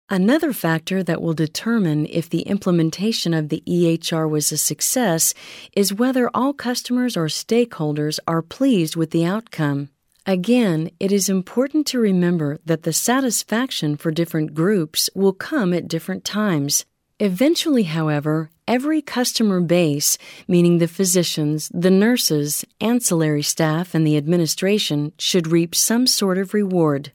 Another factor that will determine if the implementation of the EHR was a success is whether all customers or stakeholders are pleased with the outcome. Again, it is important to remember that the satisfaction for different groups will come at different times. Eventually, however, every customer base, meaning the physicians, the nurses, ancillary staff, and the administration, should reap some sort of reward.